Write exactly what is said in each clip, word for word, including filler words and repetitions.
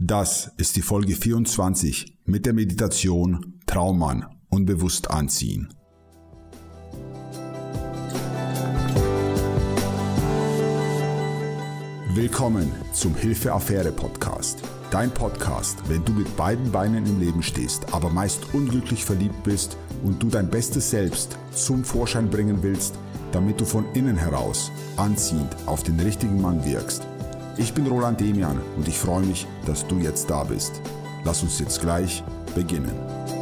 Das ist die Folge vierundzwanzig mit der Meditation Traummann unbewusst anziehen. Willkommen zum Hilfe-Affäre-Podcast. Dein Podcast, wenn du mit beiden Beinen im Leben stehst, aber meist unglücklich verliebt bist und du dein bestes Selbst zum Vorschein bringen willst, damit du von innen heraus anziehend auf den richtigen Mann wirkst. Ich bin Roland Demian und ich freue mich, dass du jetzt da bist. Lass uns jetzt gleich beginnen.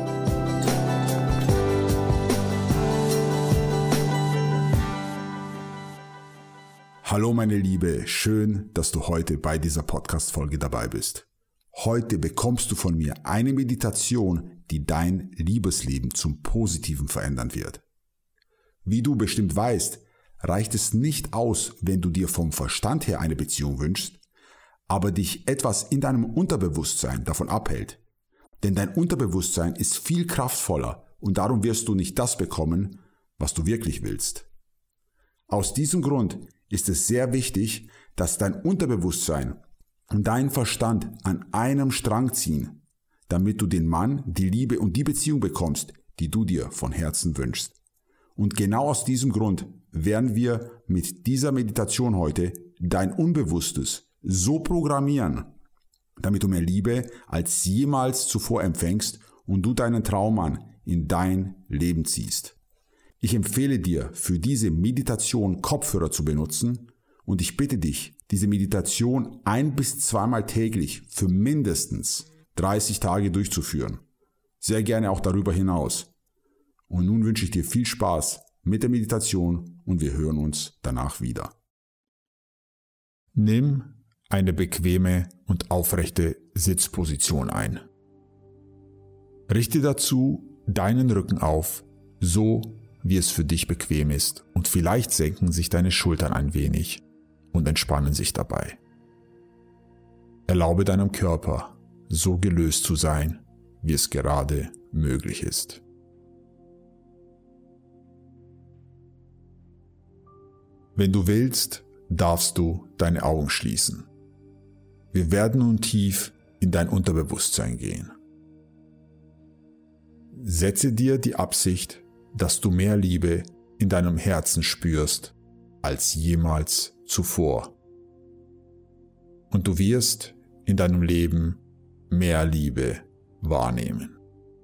Hallo meine Liebe, schön, dass du heute bei dieser Podcast-Folge dabei bist. Heute bekommst du von mir eine Meditation, die dein Liebesleben zum Positiven verändern wird. Wie du bestimmt weißt, reicht es nicht aus, wenn du dir vom Verstand her eine Beziehung wünschst, aber dich etwas in deinem Unterbewusstsein davon abhält. Denn dein Unterbewusstsein ist viel kraftvoller und darum wirst du nicht das bekommen, was du wirklich willst. Aus diesem Grund ist es sehr wichtig, dass dein Unterbewusstsein und dein Verstand an einem Strang ziehen, damit du den Mann, die Liebe und die Beziehung bekommst, die du dir von Herzen wünschst. Und genau aus diesem Grund werden wir mit dieser Meditation heute dein Unbewusstes so programmieren, damit du mehr Liebe als jemals zuvor empfängst und du deinen Traummann in dein Leben ziehst. Ich empfehle dir, für diese Meditation Kopfhörer zu benutzen und ich bitte dich, diese Meditation ein- bis zweimal täglich für mindestens dreißig Tage durchzuführen. Sehr gerne auch darüber hinaus. Und nun wünsche ich dir viel Spaß mit der Meditation und wir hören uns danach wieder. Nimm eine bequeme und aufrechte Sitzposition ein. Richte dazu deinen Rücken auf, so wie es für dich bequem ist, und vielleicht senken sich deine Schultern ein wenig und entspannen sich dabei. Erlaube deinem Körper, so gelöst zu sein, wie es gerade möglich ist. Wenn du willst, darfst du deine Augen schließen. Wir werden nun tief in dein Unterbewusstsein gehen. Setze dir die Absicht, dass du mehr Liebe in deinem Herzen spürst als jemals zuvor. Und du wirst in deinem Leben mehr Liebe wahrnehmen.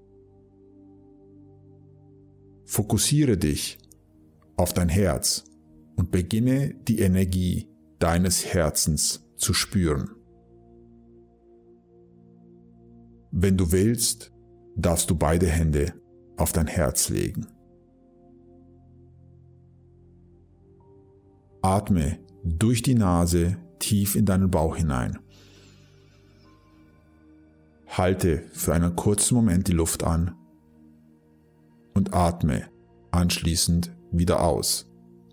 Fokussiere dich auf dein Herz und beginne die Energie deines Herzens zu spüren. Wenn du willst, darfst du beide Hände auf dein Herz legen. Atme durch die Nase tief in deinen Bauch hinein. Halte für einen kurzen Moment die Luft an und atme anschließend wieder aus.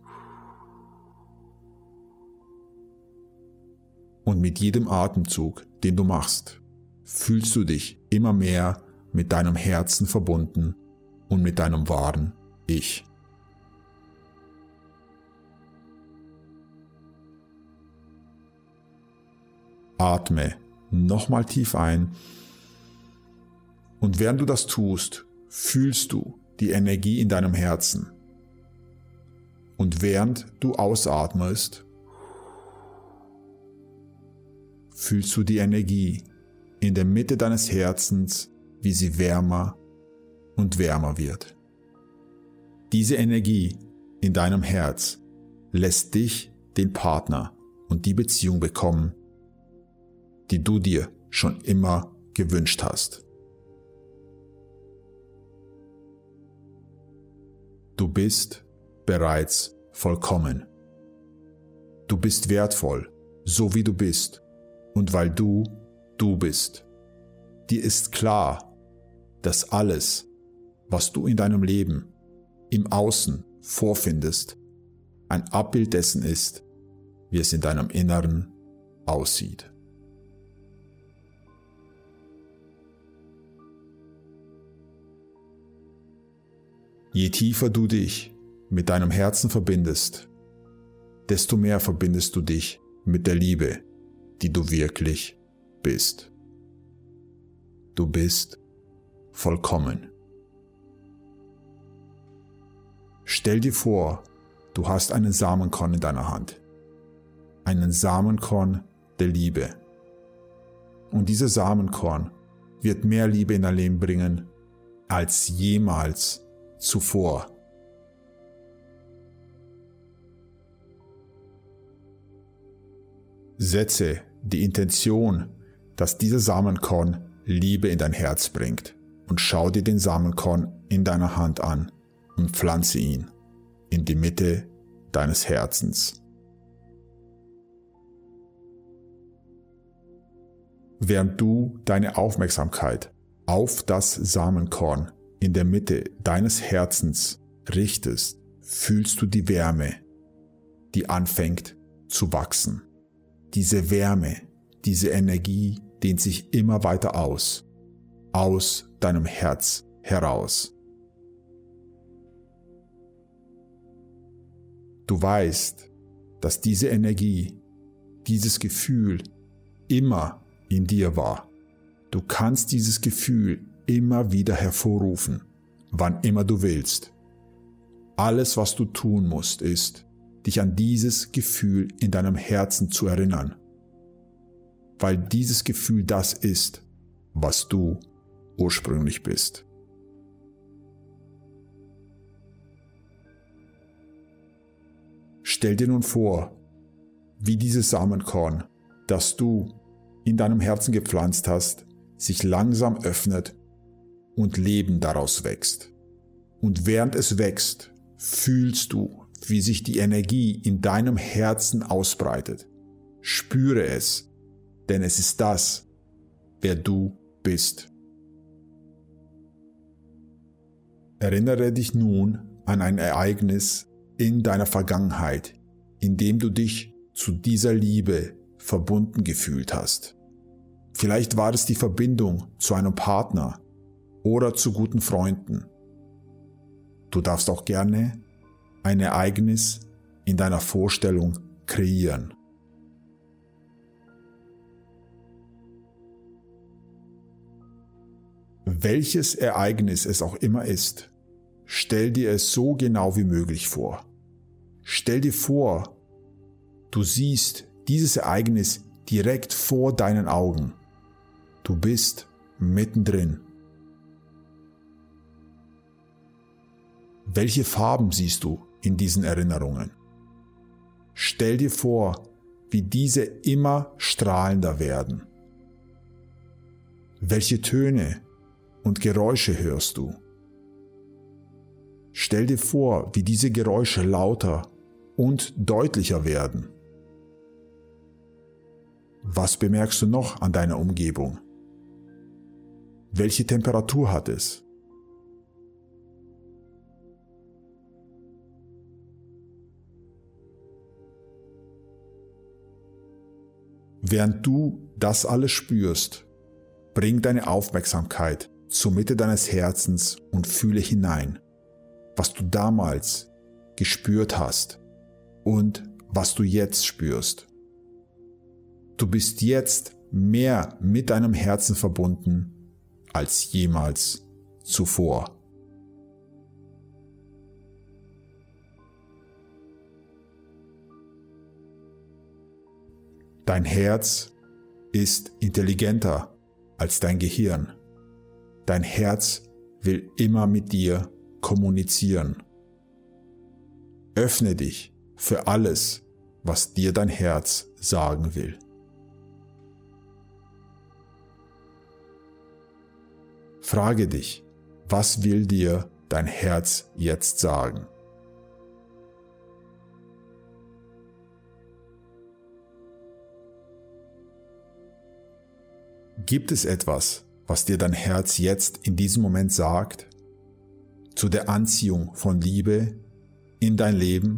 Und mit jedem Atemzug, den du machst, fühlst du dich immer mehr mit deinem Herzen verbunden und mit deinem wahren Ich. Atme nochmal tief ein und während du das tust, fühlst du die Energie in deinem Herzen. Und während du ausatmest, fühlst du die Energie in der Mitte deines Herzens, wie sie wärmer und wärmer wird. Diese Energie in deinem Herz lässt dich den Partner und die Beziehung bekommen, die du dir schon immer gewünscht hast. Du bist bereits vollkommen. Du bist wertvoll, so wie du bist, und weil du du bist. Dir ist klar, dass alles, was du in deinem Leben im Außen vorfindest, ein Abbild dessen ist, wie es in deinem Inneren aussieht. Je tiefer du dich mit deinem Herzen verbindest, desto mehr verbindest du dich mit der Liebe, die du wirklich bist. Du bist vollkommen. Stell dir vor, du hast einen Samenkorn in deiner Hand. Einen Samenkorn der Liebe. Und dieser Samenkorn wird mehr Liebe in dein Leben bringen als jemals zuvor. Setze die Intention, dass dieser Samenkorn Liebe in dein Herz bringt, und schau dir den Samenkorn in deiner Hand an und pflanze ihn in die Mitte deines Herzens. Während du deine Aufmerksamkeit auf das Samenkorn in der Mitte deines Herzens richtest, fühlst du die Wärme, die anfängt zu wachsen. Diese Wärme, diese Energie dehnt sich immer weiter aus, aus deinem Herz heraus. Du weißt, dass diese Energie, dieses Gefühl immer in dir war. Du kannst dieses Gefühl immer wieder hervorrufen, wann immer du willst. Alles, was du tun musst, ist, dich an dieses Gefühl in deinem Herzen zu erinnern, weil dieses Gefühl das ist, was du ursprünglich bist. Stell dir nun vor, wie dieses Samenkorn, das du in deinem Herzen gepflanzt hast, sich langsam öffnet und Leben daraus wächst. Und während es wächst, fühlst du, wie sich die Energie in deinem Herzen ausbreitet. Spüre es, denn es ist das, wer du bist. Erinnere dich nun an ein Ereignis in deiner Vergangenheit, in dem du dich zu dieser Liebe verbunden gefühlt hast. Vielleicht war es die Verbindung zu einem Partner oder zu guten Freunden. Du darfst auch gerne ein Ereignis in deiner Vorstellung kreieren. Welches Ereignis es auch immer ist, stell dir es so genau wie möglich vor. Stell dir vor, du siehst dieses Ereignis direkt vor deinen Augen. Du bist mittendrin. Welche Farben siehst du in diesen Erinnerungen? Stell dir vor, wie diese immer strahlender werden. Welche Töne und Geräusche hörst du? Stell dir vor, wie diese Geräusche lauter und deutlicher werden. Was bemerkst du noch an deiner Umgebung? Welche Temperatur hat es? Während du das alles spürst, bring deine Aufmerksamkeit zur Mitte deines Herzens und fühle hinein, was du damals gespürt hast und was du jetzt spürst. Du bist jetzt mehr mit deinem Herzen verbunden als jemals zuvor. Dein Herz ist intelligenter als dein Gehirn. Dein Herz will immer mit dir kommunizieren. Öffne dich für alles, was dir dein Herz sagen will. Frage dich, was will dir dein Herz jetzt sagen? Gibt es etwas, was dir dein Herz jetzt in diesem Moment sagt, zu der Anziehung von Liebe in dein Leben?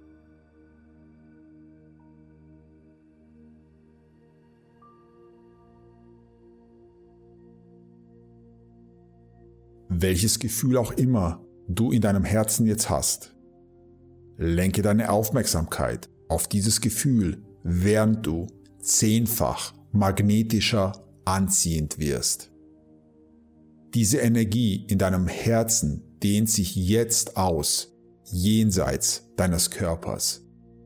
Welches Gefühl auch immer du in deinem Herzen jetzt hast, lenke deine Aufmerksamkeit auf dieses Gefühl, während du zehnfach magnetischer anziehend wirst. Diese Energie in deinem Herzen dehnt sich jetzt aus, jenseits deines Körpers.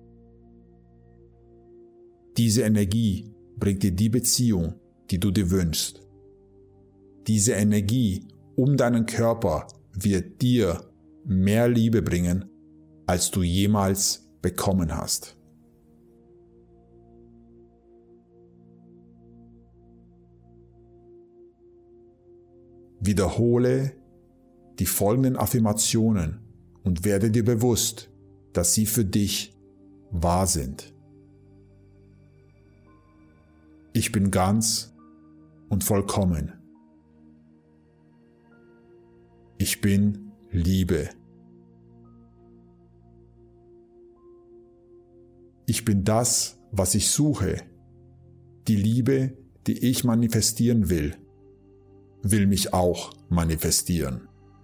Diese Energie bringt dir die Beziehung, die du dir wünschst. Diese Energie um deinen Körper wird dir mehr Liebe bringen, als du jemals bekommen hast. Wiederhole die folgenden Affirmationen und werde dir bewusst, dass sie für dich wahr sind. Ich bin ganz und vollkommen. Ich bin Liebe. Ich bin das, was ich suche. Die Liebe, die ich manifestieren will, will mich auch manifestieren.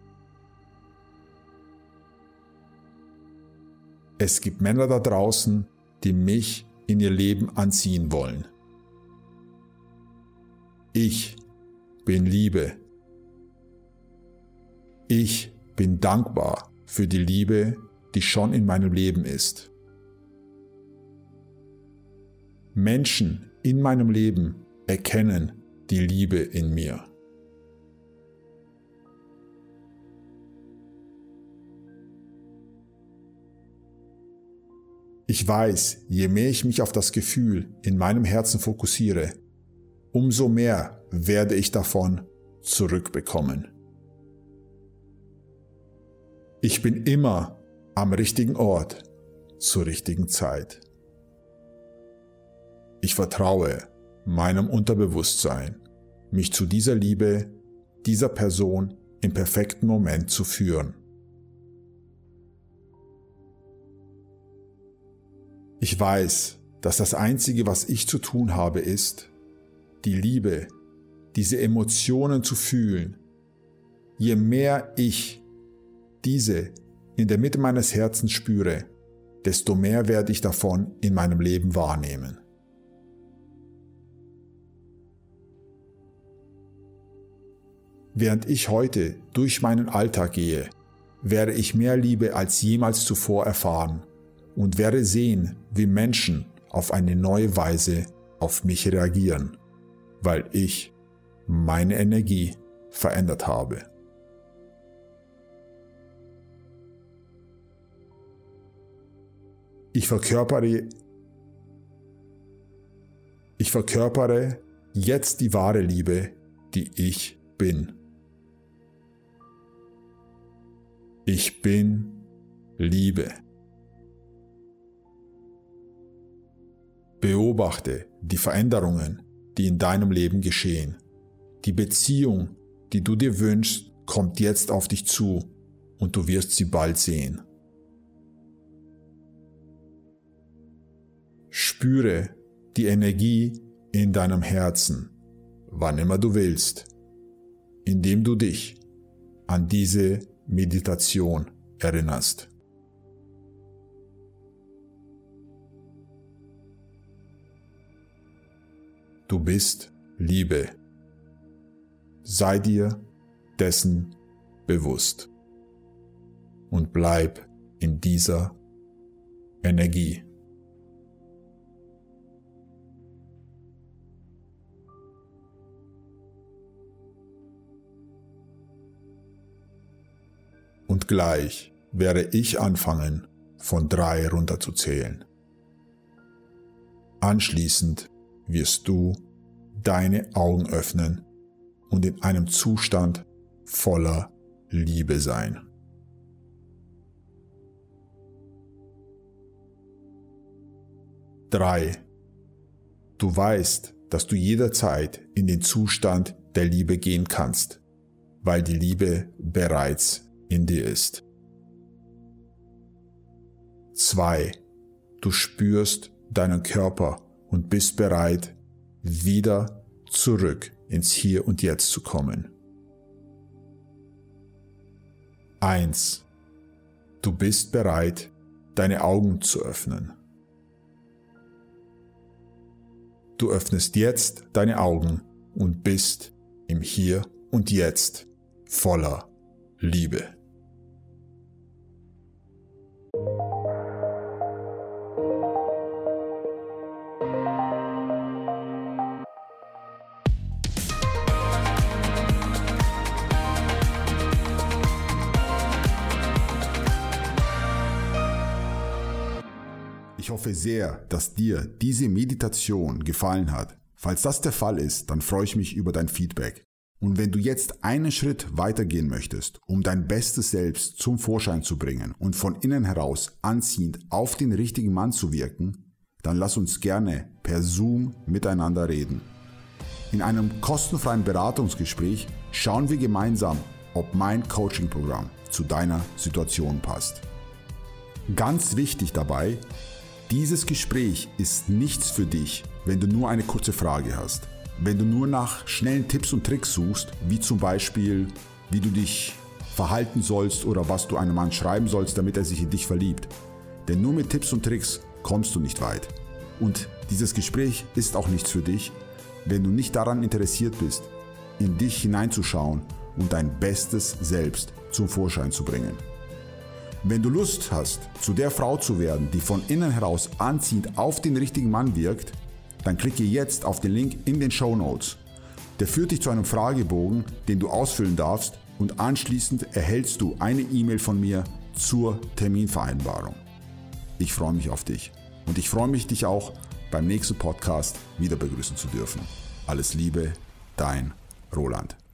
Es gibt Männer da draußen, die mich in ihr Leben anziehen wollen. Ich bin Liebe. Ich bin dankbar für die Liebe, die schon in meinem Leben ist. Menschen in meinem Leben erkennen die Liebe in mir. Ich weiß, je mehr ich mich auf das Gefühl in meinem Herzen fokussiere, umso mehr werde ich davon zurückbekommen. Ich bin immer am richtigen Ort zur richtigen Zeit. Ich vertraue meinem Unterbewusstsein, mich zu dieser Liebe, dieser Person im perfekten Moment zu führen. Ich weiß, dass das Einzige, was ich zu tun habe, ist, die Liebe, diese Emotionen zu fühlen. Je mehr ich diese in der Mitte meines Herzens spüre, desto mehr werde ich davon in meinem Leben wahrnehmen. Während ich heute durch meinen Alltag gehe, werde ich mehr Liebe als jemals zuvor erfahren und werde sehen, wie Menschen auf eine neue Weise auf mich reagieren, weil ich meine Energie verändert habe. Ich verkörpere, ich verkörpere jetzt die wahre Liebe, die ich bin. Ich bin Liebe. Beobachte die Veränderungen, die in deinem Leben geschehen. Die Beziehung, die du dir wünschst, kommt jetzt auf dich zu und du wirst sie bald sehen. Spüre die Energie in deinem Herzen, wann immer du willst, indem du dich an diese Meditation erinnerst. Du bist Liebe. Sei dir dessen bewusst und bleib in dieser Energie. Und gleich werde ich anfangen, von drei runterzuzählen. Anschließend wirst du deine Augen öffnen und in einem Zustand voller Liebe sein. Drei. Du weißt, dass du jederzeit in den Zustand der Liebe gehen kannst, weil die Liebe bereits in dir ist. Zwei. Du spürst deinen Körper und bist bereit, wieder zurück ins Hier und Jetzt zu kommen. Eins. Du bist bereit, deine Augen zu öffnen. Du öffnest jetzt deine Augen und bist im Hier und Jetzt. voller Liebe. Ich hoffe sehr, dass dir diese Meditation gefallen hat. Falls das der Fall ist, dann freue ich mich über dein Feedback. Und wenn du jetzt einen Schritt weitergehen möchtest, um dein bestes Selbst zum Vorschein zu bringen und von innen heraus anziehend auf den richtigen Mann zu wirken, dann lass uns gerne per Zoom miteinander reden. In einem kostenfreien Beratungsgespräch schauen wir gemeinsam, ob mein Coaching-Programm zu deiner Situation passt. Ganz wichtig dabei: Dieses Gespräch ist nichts für dich, wenn du nur eine kurze Frage hast. Wenn du nur nach schnellen Tipps und Tricks suchst, wie zum Beispiel, wie du dich verhalten sollst oder was du einem Mann schreiben sollst, damit er sich in dich verliebt. Denn nur mit Tipps und Tricks kommst du nicht weit. Und dieses Gespräch ist auch nichts für dich, wenn du nicht daran interessiert bist, in dich hineinzuschauen und dein bestes Selbst zum Vorschein zu bringen. Wenn du Lust hast, zu der Frau zu werden, die von innen heraus anziehend auf den richtigen Mann wirkt, dann klicke jetzt auf den Link in den Shownotes. Der führt dich zu einem Fragebogen, den du ausfüllen darfst, und anschließend erhältst du eine E-Mail von mir zur Terminvereinbarung. Ich freue mich auf dich und ich freue mich, dich auch beim nächsten Podcast wieder begrüßen zu dürfen. Alles Liebe, dein Roland.